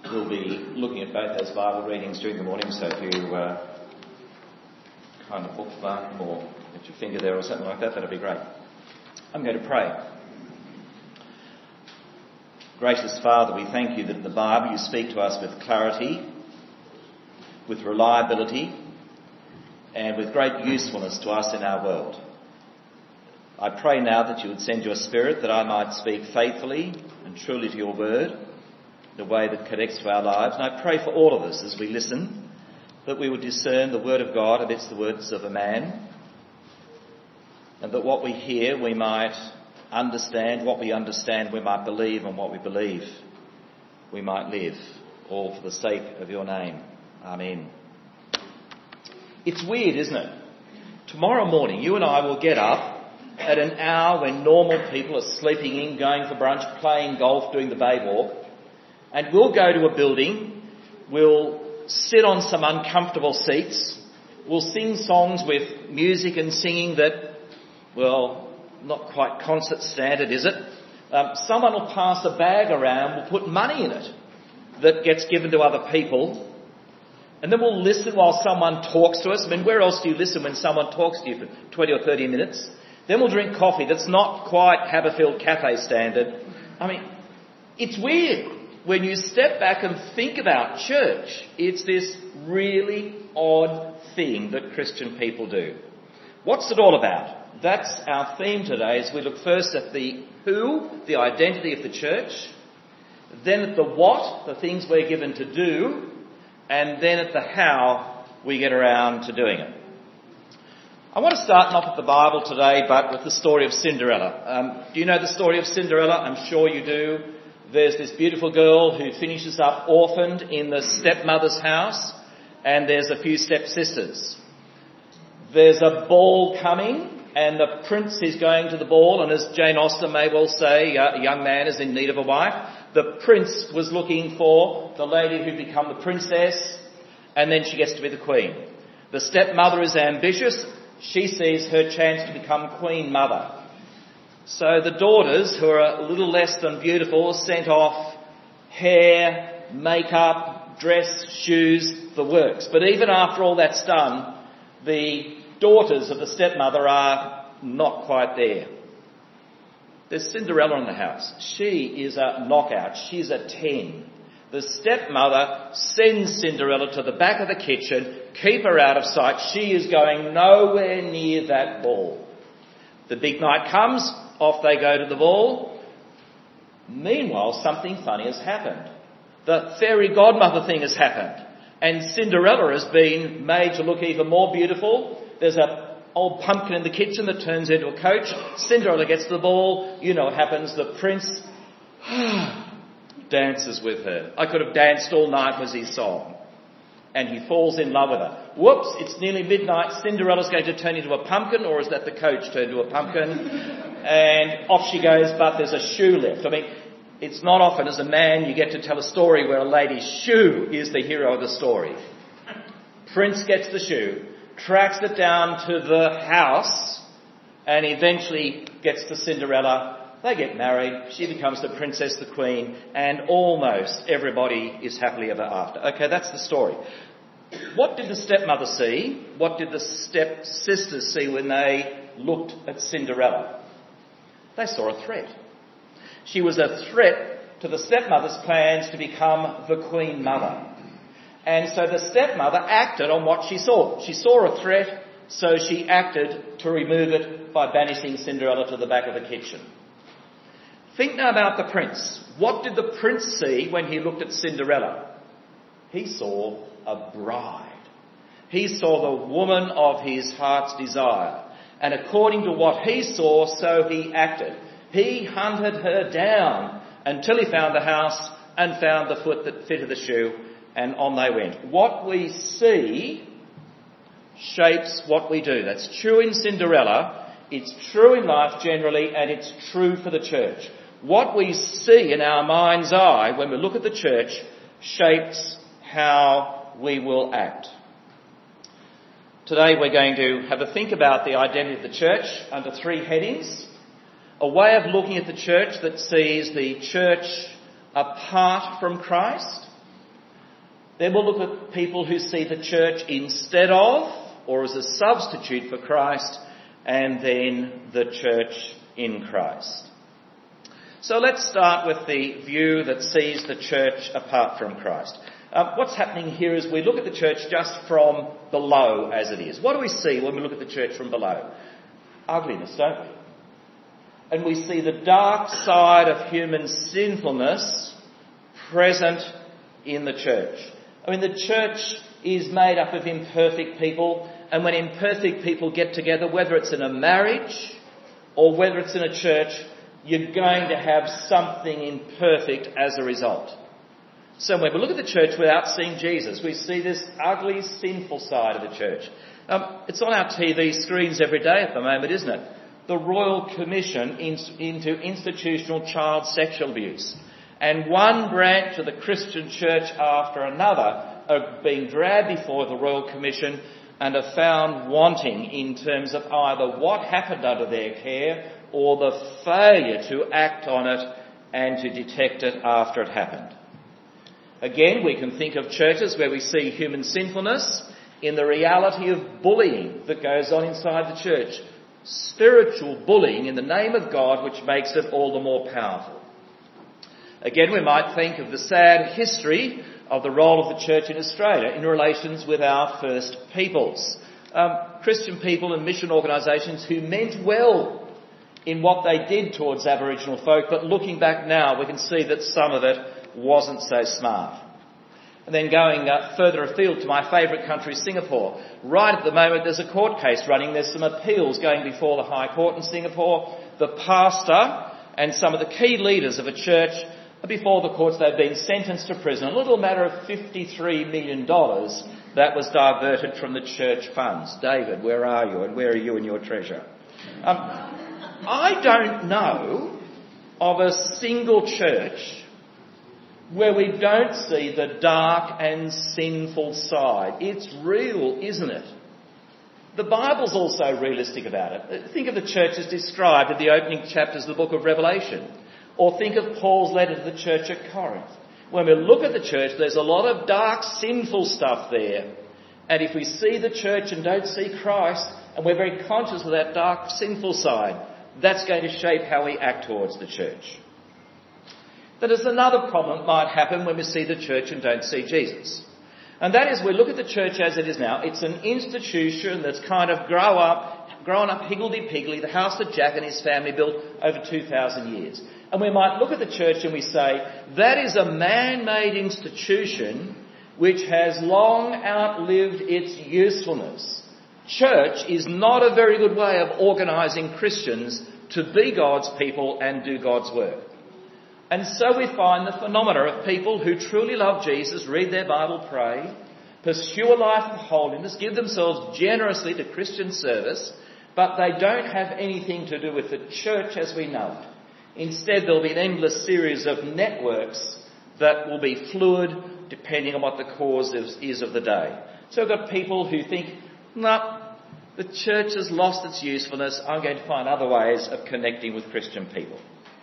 We'll be looking at both those Bible readings during the morning, so if you kind of bookmark them or get your finger there or something like that, that'd be great. I'm going to pray. Gracious Father, we thank you that in the Bible you speak to us with clarity, with reliability, and with great usefulness to us in our world. I pray now that you would send your Spirit that I might speak faithfully and truly to your word, in a way that connects to our lives. And I pray for all of us as we listen, that we would discern the word of God amidst the words of a man, and that what we hear we might understand, what we understand we might believe, and what we believe we might live, all for the sake of your name. Amen. It's weird, isn't it? Tomorrow morning you and I will get up at an hour when normal people are sleeping in, going for brunch, playing golf, doing the bay walk, and we'll go to a building, we'll sit on some uncomfortable seats, we'll sing songs with music and singing that, well, not quite concert standard, is it? Someone will pass a bag around, we'll put money in it that gets given to other people, and then we'll listen while someone talks to us. I mean, where else do you listen when someone talks to you for 20 or 30 minutes? Then we'll drink coffee that's not quite Haberfield Cafe standard. I mean, it's weird. When you step back and think about church, it's this really odd thing that Christian people do. What's it all about? That's our theme today as we look first at the who, the identity of the church, then at the what, the things we're given to do, and then at the how we get around to doing it. I want to start not with the Bible today, but with the story of Cinderella. Do you know the story of Cinderella? I'm sure you do. There's this beautiful girl who finishes up orphaned in the stepmother's house, and there's a few stepsisters. There's a ball coming, and the prince is going to the ball, and as Jane Austen may well say, a young man is in need of a wife. The prince was looking for the lady who'd become the princess, and then she gets to be the queen. The stepmother is ambitious. She sees her chance to become queen mother. So the daughters, who are a little less than beautiful, sent off hair, makeup, dress, shoes, the works. But even after all that's done, the daughters of the stepmother are not quite there. There's Cinderella in the house. She is a knockout. She's a 10. The stepmother sends Cinderella to the back of the kitchen, keep her out of sight. She is going nowhere near that ball. The big night comes, off they go to the ball. Meanwhile, something funny has happened. The fairy godmother thing has happened. And Cinderella has been made to look even more beautiful. There's an old pumpkin in the kitchen that turns into a coach. Cinderella gets to the ball. You know what happens. The prince dances with her. I could have danced all night was his song. And he falls in love with her. Whoops, it's nearly midnight. Cinderella's going to turn into a pumpkin, or is that the coach turned into a pumpkin? And off she goes, but there's a shoe left. I mean, it's not often as a man you get to tell a story where a lady's shoe is the hero of the story. Prince gets the shoe, tracks it down to the house, and eventually gets to Cinderella. They get married, she becomes the princess, the queen, and almost everybody is happily ever after. Okay, that's the story. What did the stepmother see? What did the stepsisters see when they looked at Cinderella? They saw a threat. She was a threat to the stepmother's plans to become the queen mother. And so the stepmother acted on what she saw. She saw a threat, so she acted to remove it by banishing Cinderella to the back of the kitchen. Think now about the prince. What did the prince see when he looked at Cinderella? He saw a bride. He saw the woman of his heart's desire. And according to what he saw, so he acted. He hunted her down until he found the house and found the foot that fitted the shoe, and on they went. What we see shapes what we do. That's true in Cinderella, it's true in life generally, and it's true for the church. What we see in our mind's eye when we look at the church shapes how we will act. Today we're going to have a think about the identity of the church under three headings. A way of looking at the church that sees the church apart from Christ, Then we'll look at people who see the church instead of or as a substitute for Christ, and then the church in Christ. So let's start with the view that sees the church apart from Christ. What's happening here is we look at the church just from below as it is. What do we see when we look at the church from below? Ugliness, don't we? And we see the dark side of human sinfulness present in the church. I mean, the church is made up of imperfect people, and when imperfect people get together, whether it's in a marriage or whether it's in a church, you're going to have something imperfect as a result. So when we look at the church without seeing Jesus, we see this ugly, sinful side of the church. It's on our TV screens every day at the moment, isn't it? The Royal Commission into institutional child sexual abuse. And one branch of the Christian church after another are being dragged before the Royal Commission and are found wanting in terms of either what happened under their care or the failure to act on it and to detect it after it happened. Again, we can think of churches where we see human sinfulness in the reality of bullying that goes on inside the church. Spiritual bullying in the name of God, which makes it all the more powerful. Again, we might think of the sad history of the role of the church in Australia in relations with our First Peoples. Christian people and mission organisations who meant well in what they did towards Aboriginal folk, but looking back now we can see that some of it wasn't so smart. And then going further afield to my favourite country, Singapore. Right at the moment there's a court case running. There's some appeals going before the High Court in Singapore. The pastor and some of the key leaders of a church are before the courts. They've been sentenced to prison. A little matter of $53 million that was diverted from the church funds. David, where are you? And where are you and your treasure? I don't know of a single church where we don't see the dark and sinful side. It's real, isn't it? The Bible's also realistic about it. Think of the church as described in the opening chapters of the book of Revelation. Or think of Paul's letter to the church at Corinth. When we look at the church, there's a lot of dark, sinful stuff there. And if we see the church and don't see Christ, and we're very conscious of that dark, sinful side, that's going to shape how we act towards the church. But there's another problem that might happen when we see the church and don't see Jesus. And that is, we look at the church as it is now. It's an institution that's kind of grown up higgledy-piggledy, the house that Jack and his family built over 2,000 years. And we might look at the church and we say, that is a man-made institution which has long outlived its usefulness. Church is not a very good way of organising Christians to be God's people and do God's work. And so we find the phenomena of people who truly love Jesus, read their Bible, pray, pursue a life of holiness, give themselves generously to Christian service, but they don't have anything to do with the church as we know it. Instead, there'll be an endless series of networks that will be fluid depending on what the cause is of the day. So we've got people who think, no, the church has lost its usefulness. I'm going to find other ways of connecting with Christian people.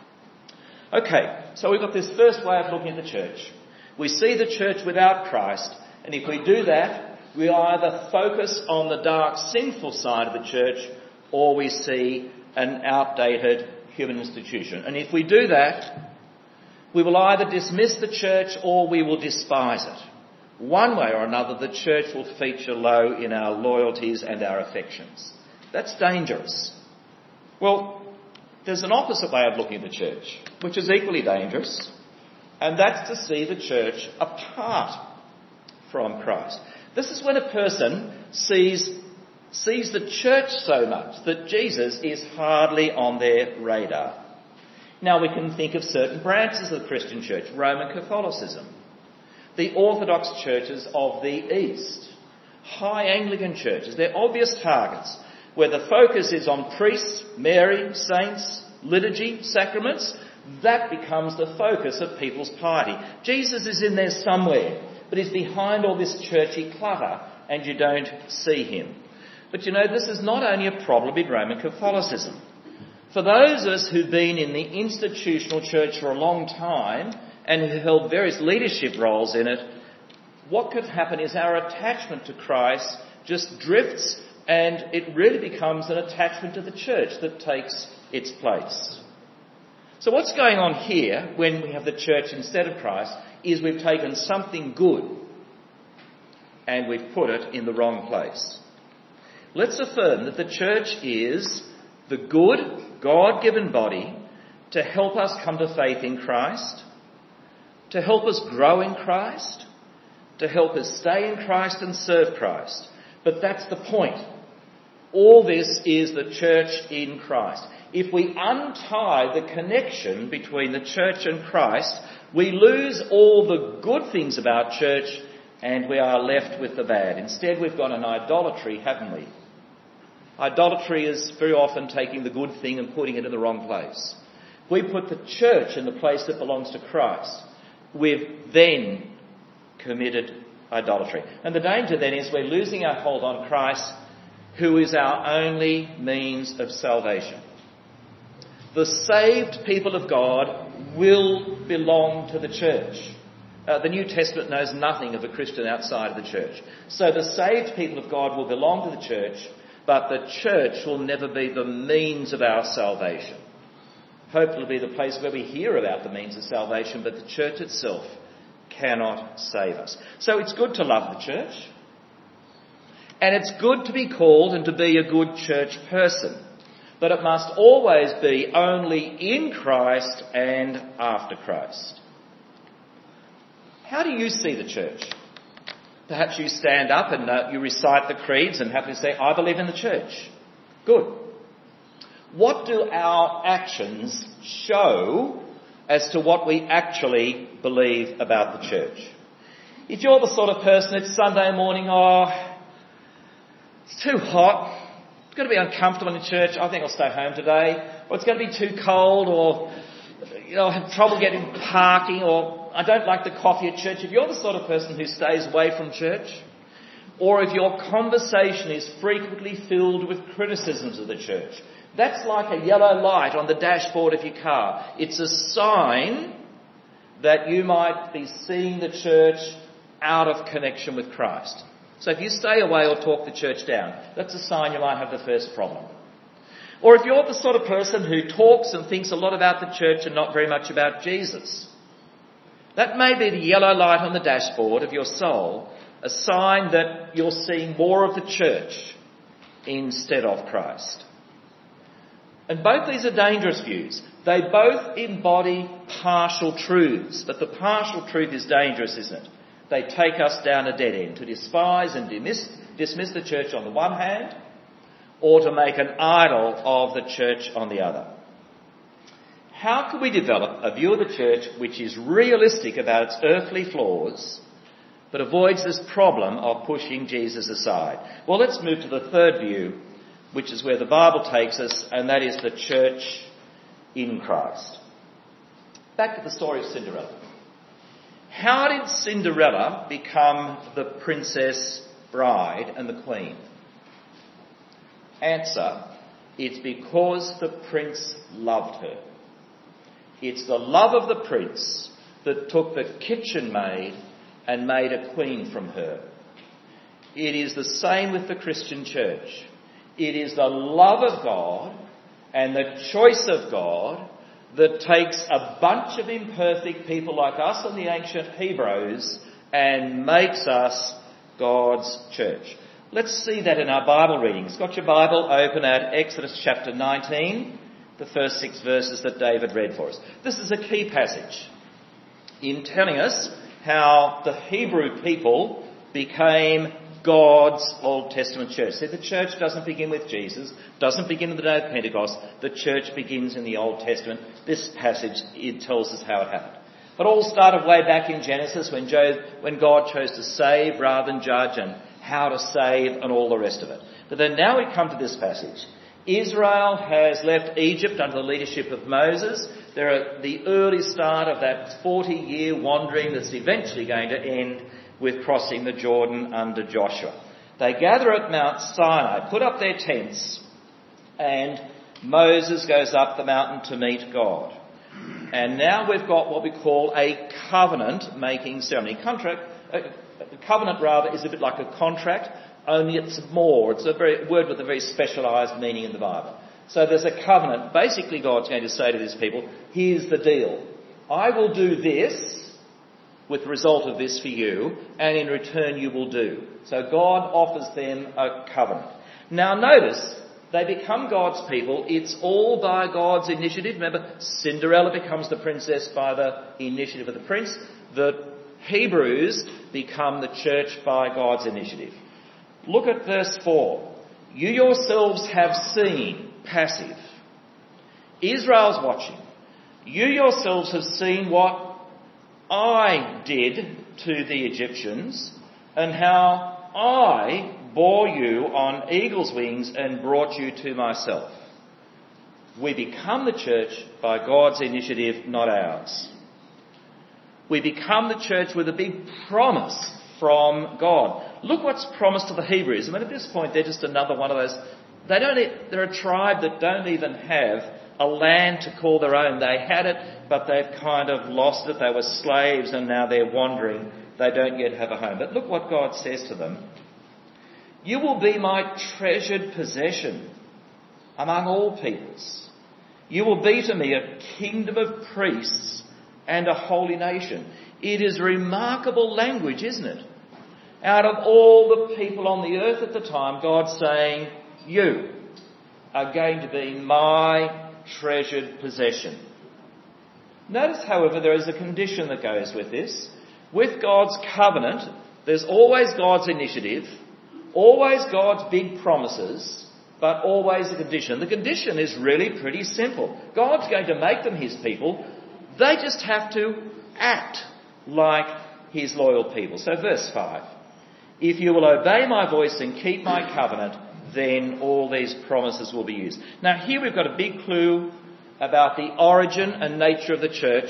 Okay, so we've got this first way of looking at the church. We see the church without Christ, and if we do that, we either focus on the dark, sinful side of the church, or we see an outdated human institution. And if we do that, we will either dismiss the church or we will despise it. One way or another, the church will feature low in our loyalties and our affections. That's dangerous. Well, there's an opposite way of looking at the church, which is equally dangerous, and that's to see the church apart from Christ. This is when a person sees the church so much that Jesus is hardly on their radar. Now we can think of certain branches of the Christian church, Roman Catholicism, the Orthodox churches of the East, high Anglican churches. They're obvious targets where the focus is on priests, Mary, saints, liturgy, sacraments. That becomes the focus of people's piety. Jesus is in there somewhere, but he's behind all this churchy clutter and you don't see him. But you know, this is not only a problem in Roman Catholicism. For those of us who've been in the institutional church for a long time and who held various leadership roles in it, what could happen is our attachment to Christ just drifts, and it really becomes an attachment to the church that takes its place. So what's going on here when we have the church instead of Christ is we've taken something good and we've put it in the wrong place. Let's affirm that the church is the good, God-given body to help us come to faith in Christ, to help us grow in Christ, to help us stay in Christ and serve Christ. But that's the point. All this is the church in Christ. If we untie the connection between the church and Christ, we lose all the good things about church and we are left with the bad. Instead, we've got an idolatry, haven't we? Idolatry is very often taking the good thing and putting it in the wrong place. If we put the church in the place that belongs to Christ, we've then committed idolatry. And the danger then is we're losing our hold on Christ, who is our only means of salvation. The saved people of God will belong to the church. The New Testament knows nothing of a Christian outside of the church. So the saved people of God will belong to the church, but the church will never be the means of our salvation. Hopefully it'll be the place where we hear about the means of salvation, but the church itself cannot save us. So it's good to love the church, and it's good to be called and to be a good church person. But it must always be only in Christ and after Christ. How do you see the church? Perhaps you stand up and you recite the creeds and happily say, I believe in the church. Good. What do our actions show as to what we actually believe about the church? If you're the sort of person, it's Sunday morning, it's too hot, it's going to be uncomfortable in church, I think I'll stay home today, or it's going to be too cold, or I have trouble getting parking, or I don't like the coffee at church. If you're the sort of person who stays away from church, or if your conversation is frequently filled with criticisms of the church, that's like a yellow light on the dashboard of your car. It's a sign that you might be seeing the church out of connection with Christ. So if you stay away or talk the church down, that's a sign you might have the first problem. Or if you're the sort of person who talks and thinks a lot about the church and not very much about Jesus, that may be the yellow light on the dashboard of your soul, a sign that you're seeing more of the church instead of Christ. And both these are dangerous views. They both embody partial truths, but the partial truth is dangerous, isn't it? They take us down a dead end, to despise and dismiss the church on the one hand, or to make an idol of the church on the other. How can we develop a view of the church which is realistic about its earthly flaws, but avoids this problem of pushing Jesus aside? Well, let's move to the third view, which is where the Bible takes us, and that is the church in Christ. Back to the story of Cinderella. How did Cinderella become the princess bride and the queen? Answer, it's because the prince loved her. It's the love of the prince that took the kitchen maid and made a queen from her. It is the same with the Christian church. It is the love of God and the choice of God that takes a bunch of imperfect people like us and the ancient Hebrews and makes us God's church. Let's see that in our Bible readings. Got your Bible open at Exodus chapter 19, the first 6 verses that David read for us. This is a key passage in telling us how the Hebrew people became God's Old Testament church. See, the church doesn't begin with Jesus, doesn't begin on the day of Pentecost. The church begins in the Old Testament. This passage, it tells us how it happened. It all started way back in Genesis when God chose to save rather than judge, and how to save and all the rest of it. But then now we come to this passage. Israel has left Egypt under the leadership of Moses. They're at the early start of that 40-year wandering that's eventually going to end with crossing the Jordan under Joshua. They gather at Mount Sinai, put up their tents, and Moses goes up the mountain to meet God. And now we've got what we call a covenant-making ceremony. A covenant, rather, is a bit like a contract, only it's more. It's a word with a very specialised meaning in the Bible. So there's a covenant. Basically, God's going to say to these people, here's the deal. I will do this with the result of this for you, and in return you will do. So God offers them a covenant. Now notice, they become God's people. It's all by God's initiative. Remember, Cinderella becomes the princess by the initiative of the prince. The Hebrews become the church by God's initiative. Look at verse 4. You yourselves have seen, passive. Israel's watching. You yourselves have seen what I did to the Egyptians, and how I bore you on eagle's wings and brought you to myself. We become the church by God's initiative, not ours. We become the church with a big promise from God. Look what's promised to the Hebrews. I mean, at this point, they're just another one of those. They're a tribe that don't even have a land to call their own. They had it, but they've kind of lost it. They were slaves and now they're wandering. They don't yet have a home. But look what God says to them. You will be my treasured possession among all peoples. You will be to me a kingdom of priests and a holy nation. It is remarkable language, isn't it? Out of all the people on the earth at the time, God's saying, you are going to be my treasured possession. Notice, however, there is a condition that goes with this. With God's covenant, there's always God's initiative, always God's big promises, but always a condition. The condition is really pretty simple. God's going to make them his people. They just have to act like his loyal people. So verse 5. If you will obey my voice and keep my covenant, then all these promises will be used. Now here we've got a big clue about the origin and nature of the church.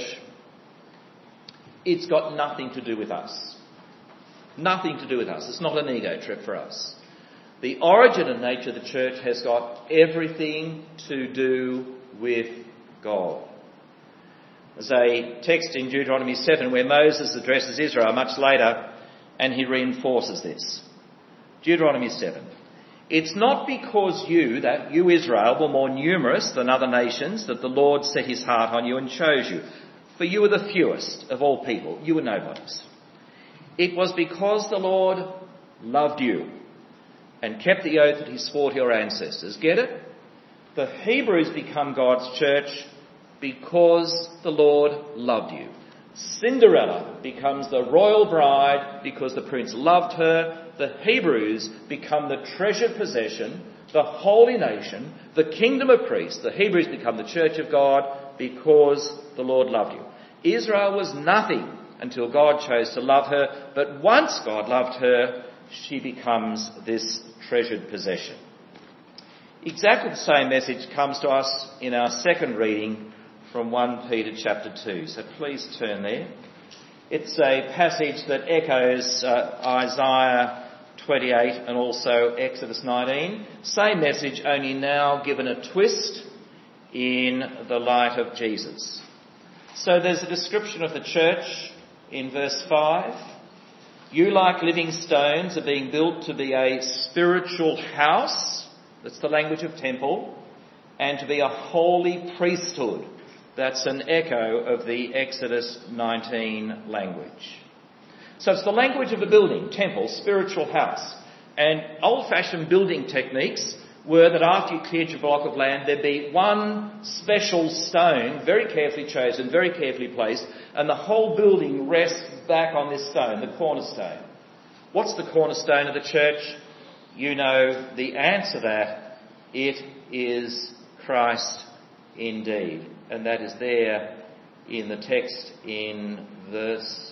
It's got nothing to do with us. Nothing to do with us. It's not an ego trip for us. The origin and nature of the church has got everything to do with God. There's a text in Deuteronomy 7 where Moses addresses Israel much later and he reinforces this. Deuteronomy 7. It's not because you Israel, were more numerous than other nations that the Lord set his heart on you and chose you. For you were the fewest of all people. You were nobodies. It was because the Lord loved you and kept the oath that he swore to your ancestors. Get it? The Hebrews become God's church because the Lord loved you. Cinderella becomes the royal bride because the prince loved her. The Hebrews become the treasured possession, the holy nation, the kingdom of priests. The Hebrews become the church of God because the Lord loved you. Israel was nothing until God chose to love her, but once God loved her, she becomes this treasured possession. Exactly the same message comes to us in our second reading from 1 Peter chapter 2. So please turn there. It's a passage that echoes Isaiah 28 and also Exodus 19. Same message, only now given a twist in the light of Jesus. So there's a description of the church in verse 5. You, like living stones, are being built to be a spiritual house. That's the language of temple. And to be a holy priesthood. That's an echo of the Exodus 19 language. So it's the language of a building, temple, spiritual house. And old-fashioned building techniques were that after you cleared your block of land, there'd be one special stone, very carefully chosen, very carefully placed, and the whole building rests back on this stone, the cornerstone. What's the cornerstone of the church? You know the answer to that. It is Christ indeed. And that is there in the text in verse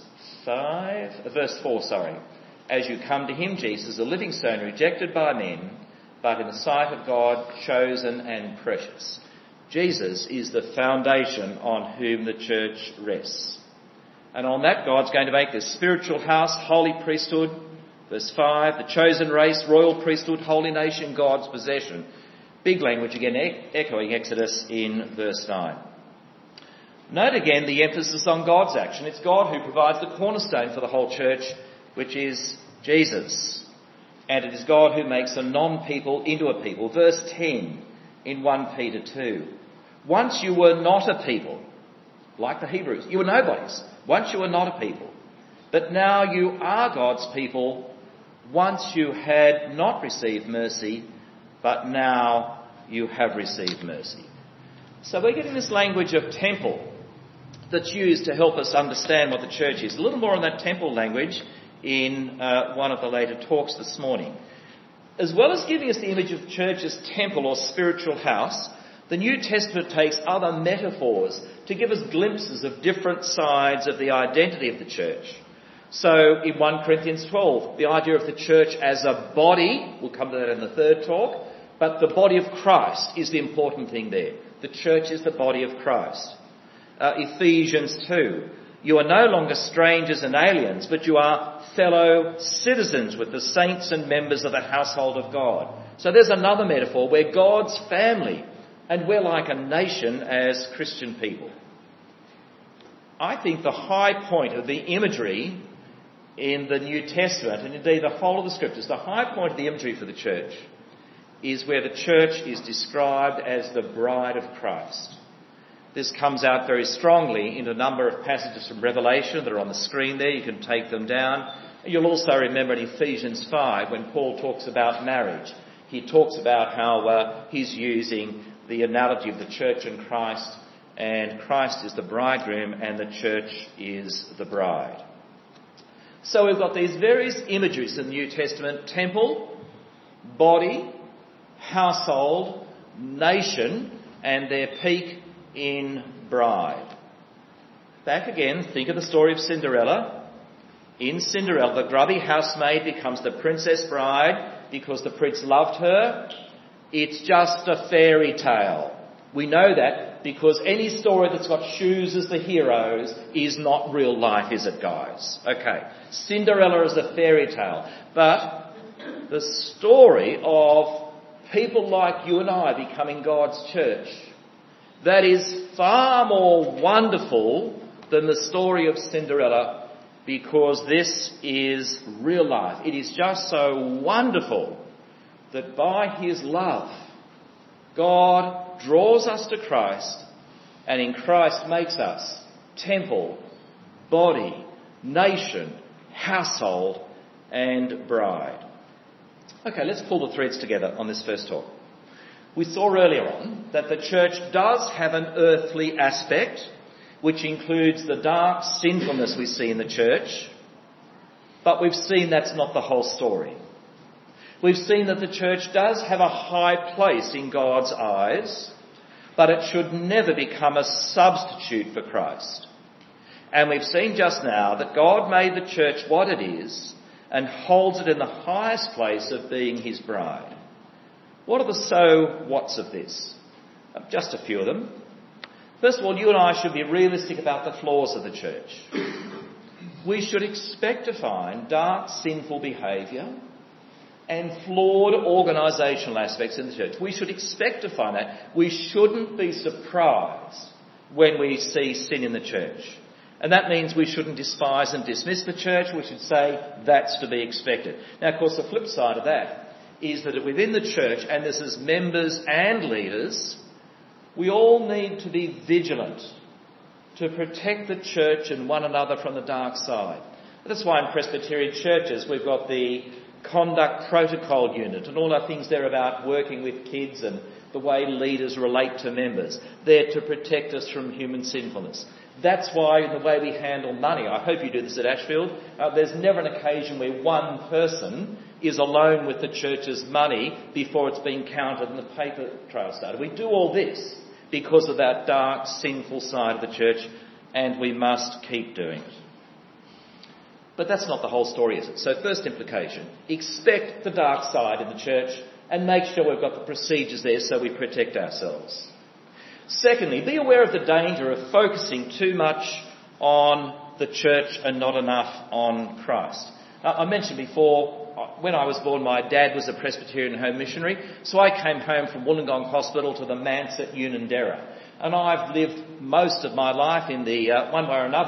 4. As you come to him, Jesus, a living stone rejected by men, but in the sight of God, chosen and precious. Jesus is the foundation on whom the church rests. And on that, God's going to make this spiritual house, holy priesthood. Verse 5, the chosen race, royal priesthood, holy nation, God's possession. Big language again, echoing Exodus in verse 9. Note again the emphasis on God's action. It's God who provides the cornerstone for the whole church. which is Jesus. And it is God who makes a non-people into a people. Verse 10 in 1 Peter 2. Once you were not a people, like the Hebrews. You were nobodies. Once you were not a people. But now you are God's people. Once you had not received mercy, but now you have received mercy. So we're getting this language of temple that's used to help us understand what the church is. A little more on that temple language in one of the later talks this morning. As well as giving us the image of the church as temple or spiritual house, the New Testament takes other metaphors to give us glimpses of different sides of the identity of the church. So in 1 Corinthians 12, the idea of the church as a body, we'll come to that in the third talk, but the body of Christ is the important thing there. The church is the body of Christ. Ephesians 2, you are no longer strangers and aliens, but you are fellow citizens with the saints and members of the household of God. So there's another metaphor. We're God's family, and we're like a nation as Christian people. I think the high point of the imagery in the New Testament, and indeed the whole of the Scriptures, the high point of the imagery for the church is where the church is described as the bride of Christ. This comes out very strongly in a number of passages from Revelation that are on the screen there. You can take them down. You'll also remember in Ephesians 5 when Paul talks about marriage. He talks about how he's using the analogy of the church and Christ is the bridegroom and the church is the bride. So we've got these various imageries in the New Testament: temple, body, household, nation, and their peak in bride. Back again, think of the story of Cinderella. In Cinderella, the grubby housemaid becomes the princess bride because the prince loved her. It's just a fairy tale. We know that because any story that's got shoes as the heroes is not real life, is it, guys? Okay, Cinderella is a fairy tale. But the story of people like you and I becoming God's church, that is far more wonderful than the story of Cinderella, because this is real life. It is just so wonderful that by His love, God draws us to Christ, and in Christ makes us temple, body, nation, household, and bride. Okay, let's pull the threads together on this first talk. We saw earlier on that the church does have an earthly aspect, which includes the dark sinfulness we see in the church, but we've seen that's not the whole story. We've seen that the church does have a high place in God's eyes, but it should never become a substitute for Christ. And we've seen just now that God made the church what it is and holds it in the highest place of being His bride. What are the so whats of this? Just a few of them. First of all, you and I should be realistic about the flaws of the church. We should expect to find dark, sinful behaviour and flawed organisational aspects in the church. We should expect to find that. We shouldn't be surprised when we see sin in the church. And that means we shouldn't despise and dismiss the church. We should say that's to be expected. Now, of course, the flip side of that is that within the church, and this is members and leaders, we all need to be vigilant to protect the church and one another from the dark side. That's why in Presbyterian churches we've got the conduct protocol unit and all our things there about working with kids and the way leaders relate to members. They're to protect us from human sinfulness. That's why in the way we handle money, I hope you do this at Ashfield, there's never an occasion where one person is alone with the church's money before it's been counted and the paper trail started. We do all this because of that dark, sinful side of the church, and we must keep doing it. But that's not the whole story, is it? So first implication, expect the dark side in the church and make sure we've got the procedures there so we protect ourselves. Secondly, be aware of the danger of focusing too much on the church and not enough on Christ. I mentioned before, when I was born, my dad was a Presbyterian home missionary, so I came home from Wollongong Hospital to the manse at Unanderra. And I've lived most of my life in the, one way or another,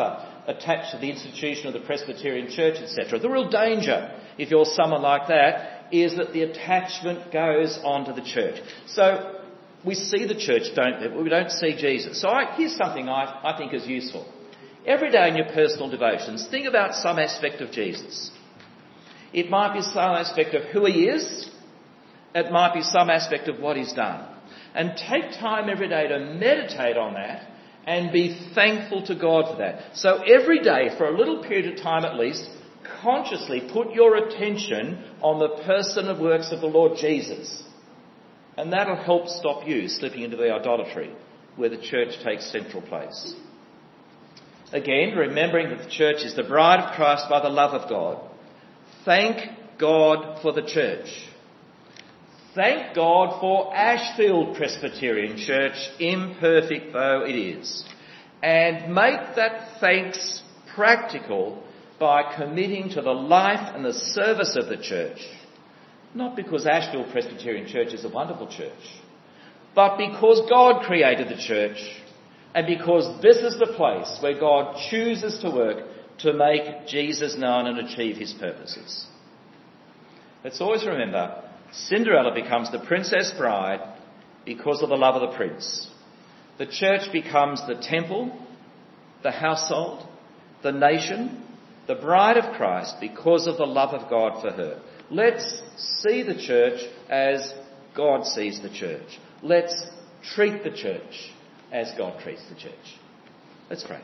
attached to the institution of the Presbyterian Church, etc. The real danger, if you're someone like that, is that the attachment goes on to the church. So we see the church, we don't see Jesus. So here's something I think is useful. Every day in your personal devotions, think about some aspect of Jesus. It might be some aspect of who he is. It might be some aspect of what he's done. And take time every day to meditate on that and be thankful to God for that. So every day, for a little period of time at least, consciously put your attention on the person and works of the Lord Jesus. And that'll help stop you slipping into the idolatry where the church takes central place. Again, remembering that the church is the bride of Christ by the love of God. Thank God for the church. Thank God for Ashfield Presbyterian Church, imperfect though it is. And make that thanks practical by committing to the life and the service of the church. Not because Ashfield Presbyterian Church is a wonderful church, but because God created the church and because this is the place where God chooses to work to make Jesus known and achieve his purposes. Let's always remember, Cinderella becomes the princess bride because of the love of the prince. The church becomes the temple, the household, the nation, the bride of Christ because of the love of God for her. Let's see the church as God sees the church. Let's treat the church as God treats the church. Let's pray.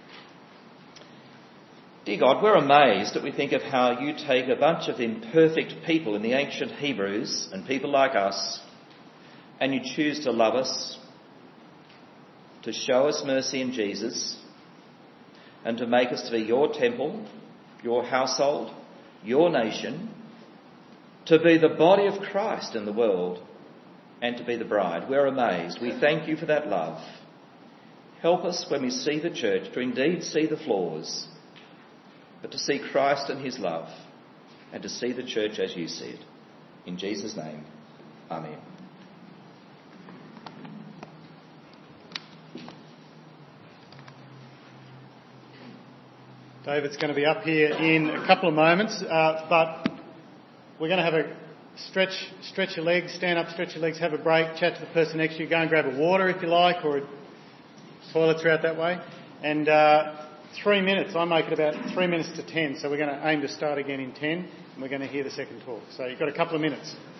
Dear God, we're amazed that we think of how you take a bunch of imperfect people in the ancient Hebrews and people like us, and you choose to love us, to show us mercy in Jesus, and to make us to be your temple, your household, your nation, to be the body of Christ in the world, and to be the bride. We're amazed. We thank you for that love. Help us when we see the church to indeed see the flaws, but to see Christ and his love, and to see the church as you see it. In Jesus' name, amen. David's going to be up here in a couple of moments, but we're going to have a stretch your legs, stand up, stretch your legs, have a break, chat to the person next to you, go and grab a water if you like, or a toilets are out that way. And 3 minutes, I make it about 3 minutes to 10, so we're going to aim to start again in 10, and we're going to hear the second talk. So you've got a couple of minutes.